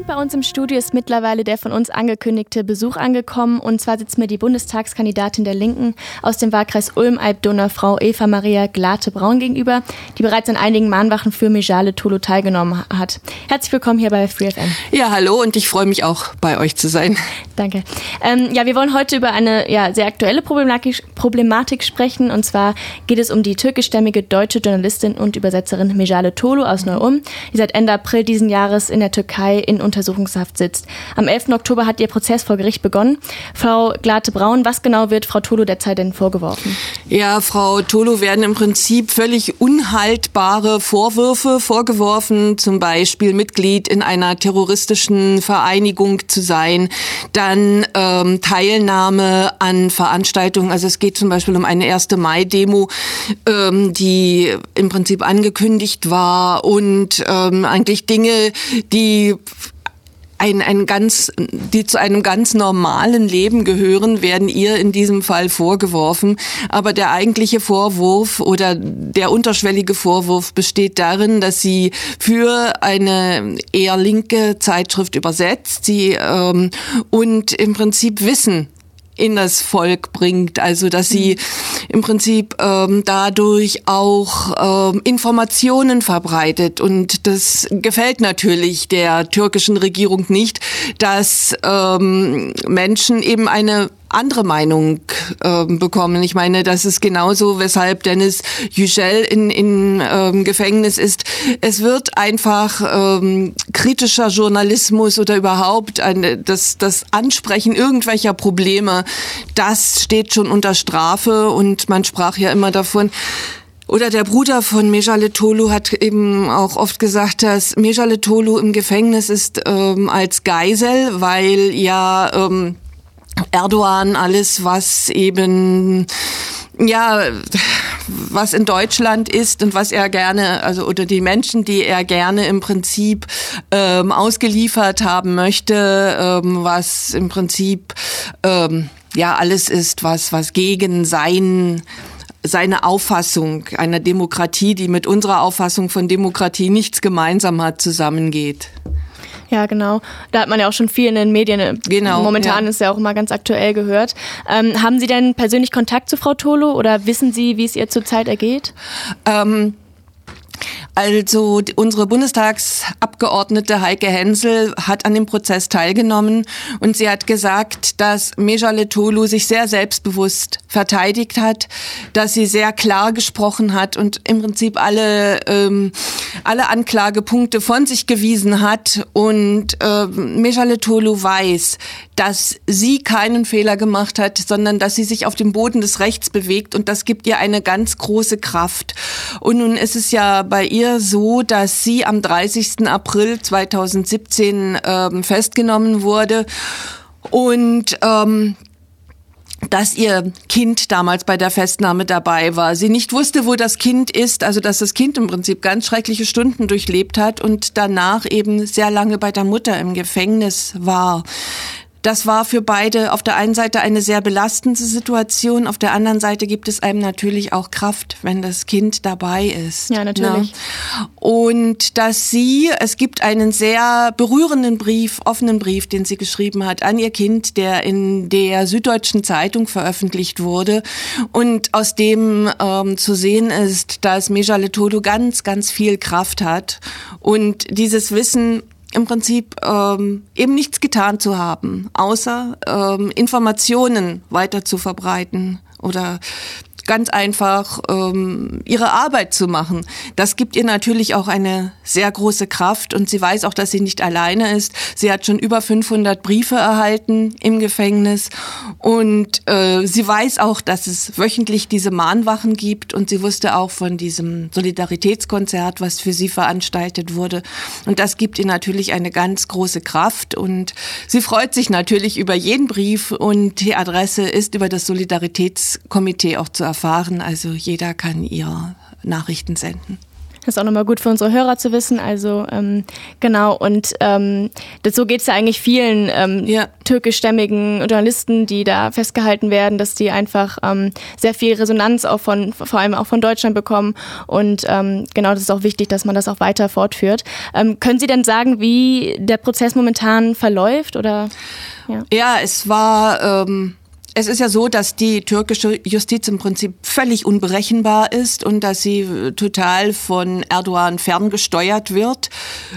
bei uns im Studio ist mittlerweile der von uns angekündigte Besuch angekommen. Und zwar sitzt mir die Bundestagskandidatin der Linken aus dem Wahlkreis Ulm-Alb-Donau, Frau Eva Maria Glate-Braun gegenüber, die bereits an einigen Mahnwachen für Mijale Tolo teilgenommen hat. Herzlich willkommen hier bei FreeFM. Ja, hallo, und ich freue mich auch, bei euch zu sein. Danke. Wir wollen heute über eine sehr aktuelle Problematik sprechen. Und zwar geht es um die türkischstämmige deutsche Journalistin und Übersetzerin Mijale Tolo aus Neu-Ulm, die seit Ende April diesen Jahres in der Türkei in Untersuchungshaft sitzt. Am 11. Oktober hat ihr Prozess vor Gericht begonnen. Frau Glate-Braun, was genau wird Frau Tolo derzeit denn vorgeworfen? Ja, Frau Tolo werden im Prinzip völlig unhaltbare Vorwürfe vorgeworfen, zum Beispiel Mitglied in einer terroristischen Vereinigung zu sein, dann Teilnahme an Veranstaltungen, also es geht zum Beispiel um eine 1. Mai-Demo, die im Prinzip angekündigt war, und eigentlich Dinge, die zu einem ganz normalen Leben gehören, werden ihr in diesem Fall vorgeworfen. Aber der eigentliche Vorwurf oder der unterschwellige Vorwurf besteht darin, dass sie für eine eher linke Zeitschrift übersetzt, und im Prinzip Wissen in das Volk bringt, also dass sie im Prinzip dadurch auch Informationen verbreitet, und das gefällt natürlich der türkischen Regierung nicht, dass Menschen eben eine andere Meinung bekommen. Ich meine, das ist genauso, weshalb Deniz Yücel in Gefängnis ist. Es wird einfach kritischer Journalismus oder überhaupt das Ansprechen irgendwelcher Probleme, das steht schon unter Strafe, und man sprach ja immer davon. Oder der Bruder von Mijale Tolo hat eben auch oft gesagt, dass Mijale Tolo im Gefängnis ist als Geisel, weil ja Erdogan alles, was eben was in Deutschland ist und was er gerne, also oder die Menschen, die er gerne im Prinzip ausgeliefert haben möchte, was im Prinzip alles ist, was gegen seine Auffassung einer Demokratie, die mit unserer Auffassung von Demokratie nichts gemeinsam hat, zusammengeht. Ja, genau. Da hat man ja auch schon viel in den Medien. Genau, momentan ist ja auch immer ganz aktuell gehört. Haben Sie denn persönlich Kontakt zu Frau Tolo oder wissen Sie, wie es ihr zurzeit ergeht? Also unsere Bundestagsabgeordnete Heike Hensel hat an dem Prozess teilgenommen, und sie hat gesagt, dass Mijale Tolo sich sehr selbstbewusst verteidigt hat, dass sie sehr klar gesprochen hat und im Prinzip alle Anklagepunkte von sich gewiesen hat, und Mijale Tolo weiß, dass sie keinen Fehler gemacht hat, sondern dass sie sich auf dem Boden des Rechts bewegt, und das gibt ihr eine ganz große Kraft. Und nun ist es ja bei ihr so, dass sie am 30. April 2017 festgenommen wurde, und dass ihr Kind damals bei der Festnahme dabei war. Sie nicht wusste, wo das Kind ist, also dass das Kind im Prinzip ganz schreckliche Stunden durchlebt hat und danach eben sehr lange bei der Mutter im Gefängnis war. Das war für beide auf der einen Seite eine sehr belastende Situation, auf der anderen Seite gibt es einem natürlich auch Kraft, wenn das Kind dabei ist. Ja, natürlich. Ja. Und es gibt einen sehr berührenden offenen Brief, den sie geschrieben hat an ihr Kind, der in der Süddeutschen Zeitung veröffentlicht wurde, und aus dem zu sehen ist, dass Mijale Tolo ganz, ganz viel Kraft hat, und dieses Wissen im Prinzip eben nichts getan zu haben, außer Informationen weiter zu verbreiten oder ganz einfach ihre Arbeit zu machen. Das gibt ihr natürlich auch eine sehr große Kraft, und sie weiß auch, dass sie nicht alleine ist. Sie hat schon über 500 Briefe erhalten im Gefängnis, und sie weiß auch, dass es wöchentlich diese Mahnwachen gibt, und sie wusste auch von diesem Solidaritätskonzert, was für sie veranstaltet wurde, und das gibt ihr natürlich eine ganz große Kraft, und sie freut sich natürlich über jeden Brief, und die Adresse ist über das Solidaritätskomitee auch zu erfahren, also jeder kann ihr Nachrichten senden. Das ist auch nochmal gut für unsere Hörer zu wissen. Also genau, und so geht es ja eigentlich vielen türkischstämmigen Journalisten, die da festgehalten werden, dass die einfach sehr viel Resonanz auch vor allem auch von Deutschland bekommen. Und genau, das ist auch wichtig, dass man das auch weiter fortführt. Können Sie denn sagen, wie der Prozess momentan verläuft? Oder? Ja, es ist ja so, dass die türkische Justiz im Prinzip völlig unberechenbar ist und dass sie total von Erdogan ferngesteuert wird.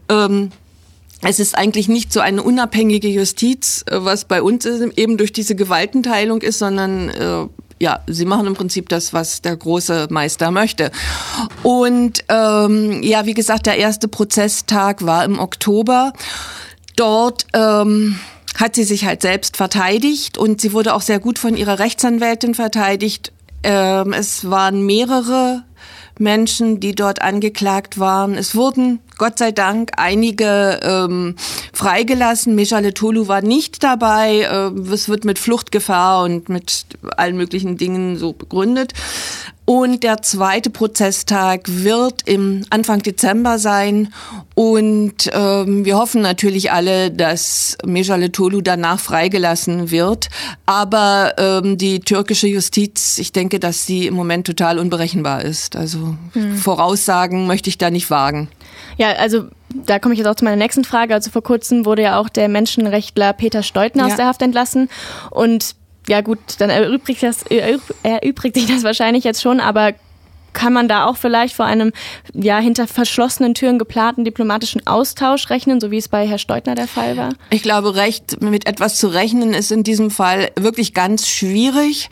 Es ist eigentlich nicht so eine unabhängige Justiz, was bei uns eben durch diese Gewaltenteilung ist, sondern sie machen im Prinzip das, was der große Meister möchte. Und wie gesagt, der erste Prozesstag war im Oktober. Dort hat sie sich halt selbst verteidigt und sie wurde auch sehr gut von ihrer Rechtsanwältin verteidigt. Es waren mehrere Menschen, die dort angeklagt waren. Es wurden, Gott sei Dank, einige freigelassen. Mecale Tolu war nicht dabei. Es wird mit Fluchtgefahr und mit allen möglichen Dingen so begründet. Und der zweite Prozesstag wird im Anfang Dezember sein. Und wir hoffen natürlich alle, dass Mecale Tolu danach freigelassen wird. Aber die türkische Justiz, ich denke, dass sie im Moment total unberechenbar ist. Also Voraussagen möchte ich da nicht wagen. Ja, also da komme ich jetzt auch zu meiner nächsten Frage. Also vor kurzem wurde ja auch der Menschenrechtler Peter Steutner aus der Haft entlassen. Und ja gut, dann erübrigt sich das wahrscheinlich jetzt schon, aber kann man da auch vielleicht vor einem hinter verschlossenen Türen geplanten diplomatischen Austausch rechnen, so wie es bei Herrn Steutner der Fall war? Ich glaube, mit etwas zu rechnen ist in diesem Fall wirklich ganz schwierig.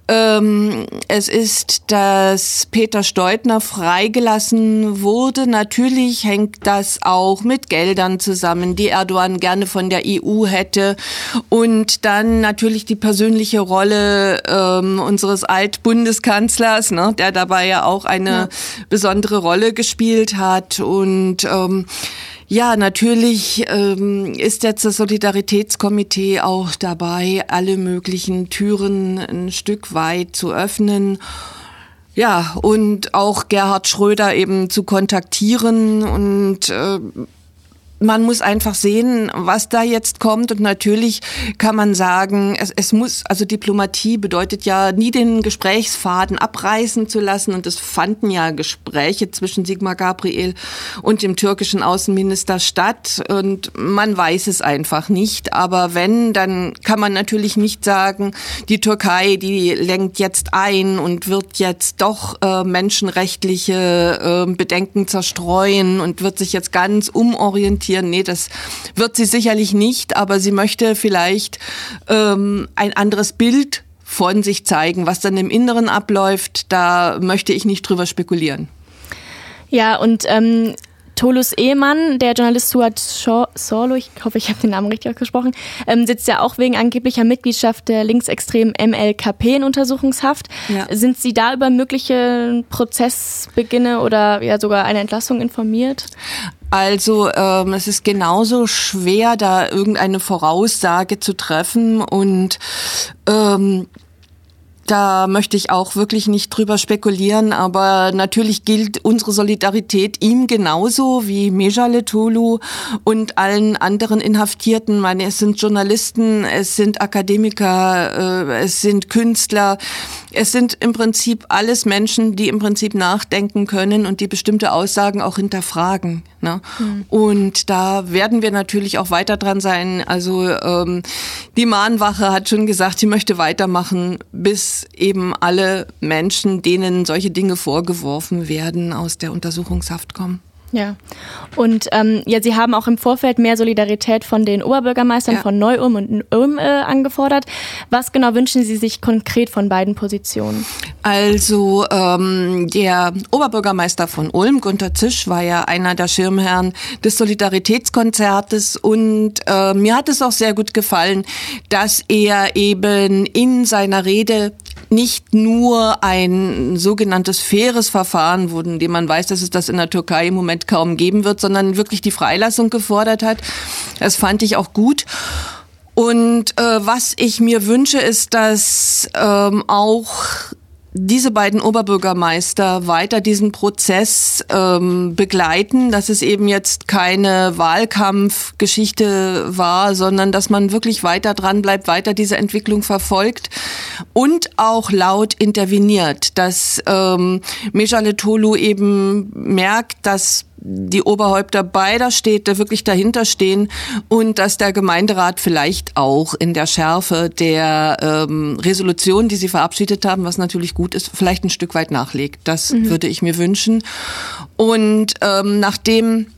Es ist, dass Peter Steutner freigelassen wurde. Natürlich hängt das auch mit Geldern zusammen, die Erdogan gerne von der EU hätte. Und dann natürlich die persönliche Rolle unseres Altbundeskanzlers, ne, der dabei ja auch eine besondere Rolle gespielt hat. Und natürlich ist jetzt das Solidaritätskomitee auch dabei, alle möglichen Türen ein Stück weit zu öffnen. Ja, und auch Gerhard Schröder eben zu kontaktieren und man muss einfach sehen, was da jetzt kommt und natürlich kann man sagen, es muss, also Diplomatie bedeutet ja nie den Gesprächsfaden abreißen zu lassen und es fanden ja Gespräche zwischen Sigmar Gabriel und dem türkischen Außenminister statt und man weiß es einfach nicht, aber wenn, dann kann man natürlich nicht sagen, die Türkei, die lenkt jetzt ein und wird jetzt doch menschenrechtliche Bedenken zerstreuen und wird sich jetzt ganz umorientieren. Nee, das wird sie sicherlich nicht, aber sie möchte vielleicht ein anderes Bild von sich zeigen. Was dann im Inneren abläuft, da möchte ich nicht drüber spekulieren. Ja, und Tolus Ehemann, der Journalist Suat Sorlu, ich hoffe, ich habe den Namen richtig ausgesprochen, sitzt ja auch wegen angeblicher Mitgliedschaft der linksextremen MLKP in Untersuchungshaft. Ja. Sind Sie da über mögliche Prozessbeginne oder sogar eine Entlassung informiert? Also es ist genauso schwer, da irgendeine Voraussage zu treffen und da möchte ich auch wirklich nicht drüber spekulieren, aber natürlich gilt unsere Solidarität ihm genauso wie Mecale Tolu und allen anderen Inhaftierten. Ich meine, es sind Journalisten, es sind Akademiker, es sind Künstler, es sind im Prinzip alles Menschen, die im Prinzip nachdenken können und die bestimmte Aussagen auch hinterfragen. Ne? Und da werden wir natürlich auch weiter dran sein. Also die Mahnwache hat schon gesagt, sie möchte weitermachen, bis eben alle Menschen, denen solche Dinge vorgeworfen werden, aus der Untersuchungshaft kommen. Ja, und Sie haben auch im Vorfeld mehr Solidarität von den Oberbürgermeistern von Neu-Ulm und Ulm angefordert. Was genau wünschen Sie sich konkret von beiden Positionen? Also der Oberbürgermeister von Ulm, Gunter Zisch, war ja einer der Schirmherren des Solidaritätskonzertes und mir hat es auch sehr gut gefallen, dass er eben in seiner Rede nicht nur ein sogenanntes faires Verfahren, von dem man weiß, dass es das in der Türkei im Moment kaum geben wird, sondern wirklich die Freilassung gefordert hat. Das fand ich auch gut. Und was ich mir wünsche, ist, dass auch diese beiden Oberbürgermeister weiter diesen Prozess begleiten, dass es eben jetzt keine Wahlkampfgeschichte war, sondern dass man wirklich weiter dran bleibt, weiter diese Entwicklung verfolgt und auch laut interveniert, dass Mejale Tolu eben merkt, dass die Oberhäupter beider Städte wirklich dahinter stehen und dass der Gemeinderat vielleicht auch in der Schärfe der Resolution, die sie verabschiedet haben, was natürlich gut ist, vielleicht ein Stück weit nachlegt. Das würde ich mir wünschen. Und nachdem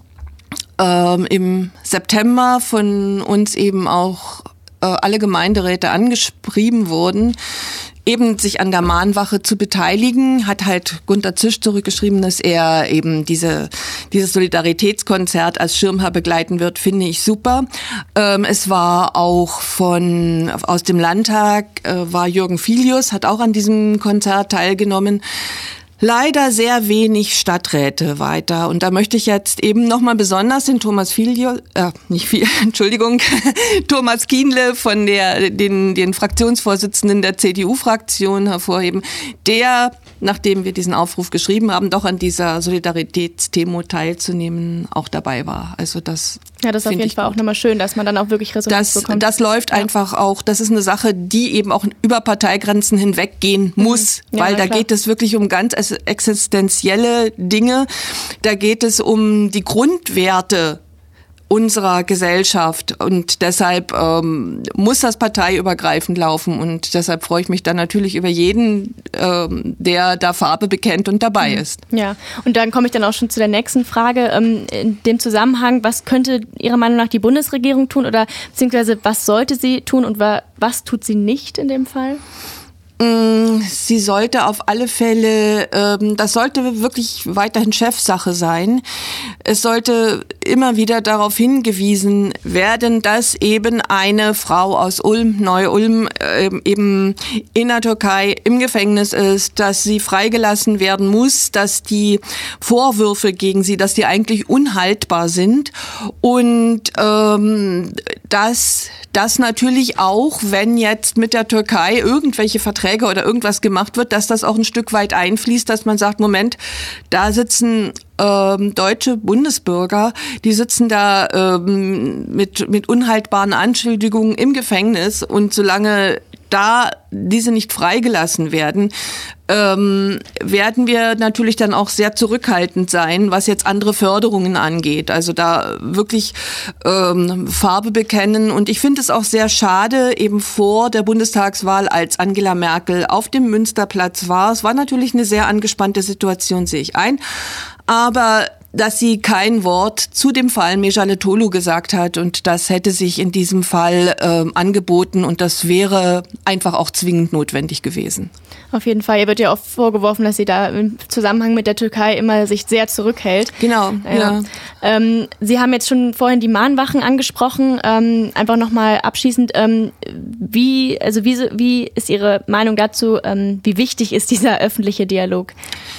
im September von uns eben auch alle Gemeinderäte angeschrieben wurden, eben sich an der Mahnwache zu beteiligen, hat halt Gunter Zisch zurückgeschrieben, dass er eben dieses Solidaritätskonzert als Schirmherr begleiten wird, finde ich super. Es war auch aus dem Landtag, war Jürgen Filius, hat auch an diesem Konzert teilgenommen. Leider sehr wenig Stadträte weiter. Und da möchte ich jetzt eben nochmal besonders den Thomas Kienle von den Fraktionsvorsitzenden der CDU-Fraktion hervorheben, der, nachdem wir diesen Aufruf geschrieben haben, doch an dieser Solidaritätsdemo teilzunehmen, auch dabei war. Also das ist auf jeden Fall auch nochmal schön, dass man dann auch wirklich Resonanz bekommt. Das läuft einfach auch, das ist eine Sache, die eben auch über Parteigrenzen hinweggehen muss, weil da geht es wirklich um ganz existenzielle Dinge. Da geht es um die Grundwerte unserer Gesellschaft und deshalb muss das parteiübergreifend laufen und deshalb freue ich mich dann natürlich über jeden, der da Farbe bekennt und dabei ist. Ja, und dann komme ich dann auch schon zu der nächsten Frage. In dem Zusammenhang, was könnte Ihrer Meinung nach die Bundesregierung tun oder beziehungsweise was sollte sie tun und was tut sie nicht in dem Fall? Sie sollte auf alle Fälle, das sollte wirklich weiterhin Chefsache sein. Es sollte immer wieder darauf hingewiesen werden, dass eben eine Frau aus Ulm, Neu-Ulm, eben in der Türkei im Gefängnis ist, dass sie freigelassen werden muss, dass die Vorwürfe gegen sie, dass die eigentlich unhaltbar sind und dass das natürlich auch, wenn jetzt mit der Türkei irgendwelche Verträge oder irgendwas gemacht wird, dass das auch ein Stück weit einfließt, dass man sagt, Moment, da sitzen deutsche Bundesbürger, die sitzen da mit unhaltbaren Anschuldigungen im Gefängnis und solange da diese nicht freigelassen werden, werden wir natürlich dann auch sehr zurückhaltend sein, was jetzt andere Förderungen angeht. Also da wirklich Farbe bekennen. Und ich finde es auch sehr schade, eben vor der Bundestagswahl, als Angela Merkel auf dem Münsterplatz war. Es war natürlich eine sehr angespannte Situation, sehe ich ein. Aber dass sie kein Wort zu dem Fall Mejale Tolu gesagt hat und das hätte sich in diesem Fall angeboten und das wäre einfach auch zwingend notwendig gewesen. Auf jeden Fall. Ihr wird ja oft vorgeworfen, dass sie da im Zusammenhang mit der Türkei immer sich sehr zurückhält. Genau, ja. Sie haben jetzt schon vorhin die Mahnwachen angesprochen. Einfach nochmal abschließend, wie ist Ihre Meinung dazu? Wie wichtig ist dieser öffentliche Dialog?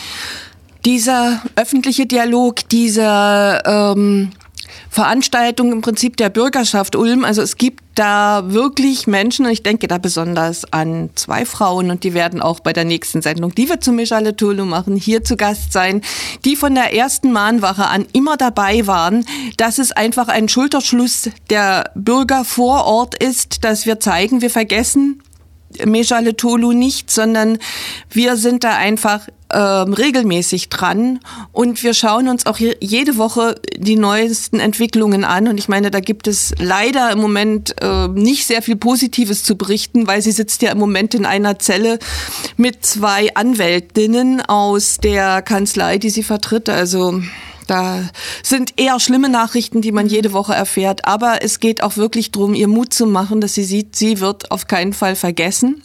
Dieser öffentliche Dialog, dieser Veranstaltung im Prinzip der Bürgerschaft Ulm, also es gibt da wirklich Menschen, und ich denke da besonders an 2 Frauen, und die werden auch bei der nächsten Sendung, die wir zu Mejale Tolu machen, hier zu Gast sein, die von der ersten Mahnwache an immer dabei waren, dass es einfach ein Schulterschluss der Bürger vor Ort ist, dass wir zeigen, wir vergessen Mejale Tolu nicht, sondern wir sind da einfach regelmäßig dran und wir schauen uns auch jede Woche die neuesten Entwicklungen an und ich meine, da gibt es leider im Moment nicht sehr viel Positives zu berichten, weil sie sitzt ja im Moment in einer Zelle mit 2 Anwältinnen aus der Kanzlei, die sie vertritt, also da sind eher schlimme Nachrichten, die man jede Woche erfährt, aber es geht auch wirklich darum, ihr Mut zu machen, dass sie sieht, sie wird auf keinen Fall vergessen.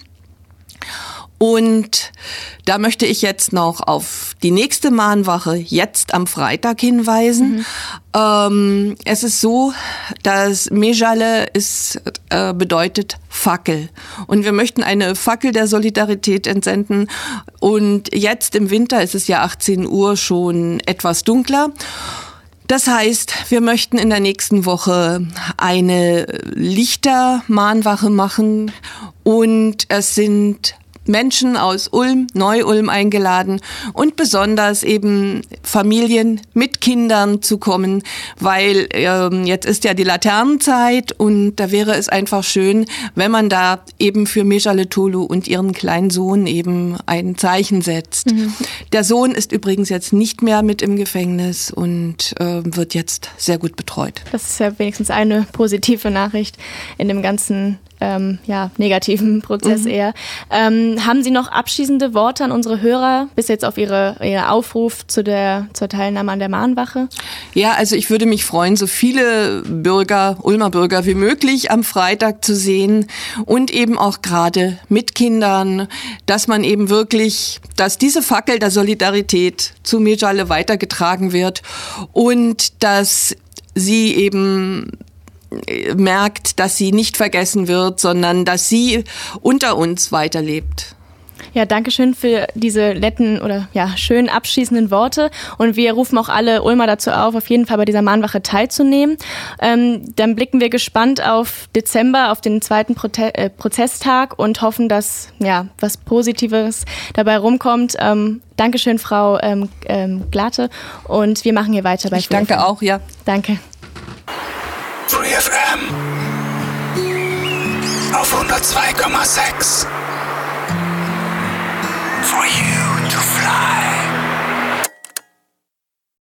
Und da möchte ich jetzt noch auf die nächste Mahnwache jetzt am Freitag hinweisen. Es ist so, dass Mejale bedeutet Fackel. Und wir möchten eine Fackel der Solidarität entsenden. Und jetzt im Winter ist es ja 18 Uhr schon etwas dunkler. Das heißt, wir möchten in der nächsten Woche eine Lichtermahnwache machen. Und es sind Menschen aus Ulm, Neu-Ulm eingeladen und besonders eben Familien mit Kindern zu kommen, weil jetzt ist ja die Laternenzeit und da wäre es einfach schön, wenn man da eben für Mejale Tolu und ihren kleinen Sohn eben ein Zeichen setzt. Mhm. Der Sohn ist übrigens jetzt nicht mehr mit im Gefängnis und wird jetzt sehr gut betreut. Das ist ja wenigstens eine positive Nachricht in dem ganzen negativen Prozess eher. Haben Sie noch abschließende Worte an unsere Hörer bis jetzt auf Ihr Aufruf zur Teilnahme an der Mahnwache? Ja, also ich würde mich freuen, so viele Ulmer Bürger wie möglich am Freitag zu sehen und eben auch gerade mit Kindern, dass man eben wirklich, dass diese Fackel der Solidarität zu Mejale weitergetragen wird und dass sie eben merkt, dass sie nicht vergessen wird, sondern dass sie unter uns weiterlebt. Ja, danke schön für diese netten oder schön abschließenden Worte und wir rufen auch alle Ulmer dazu auf jeden Fall bei dieser Mahnwache teilzunehmen. Dann blicken wir gespannt auf Dezember, auf den zweiten Prozesstag und hoffen, dass was Positives dabei rumkommt. Dankeschön, Frau Glate, und wir machen hier weiter bei Ich danke auch, ja. Danke. Free FM auf 102,6.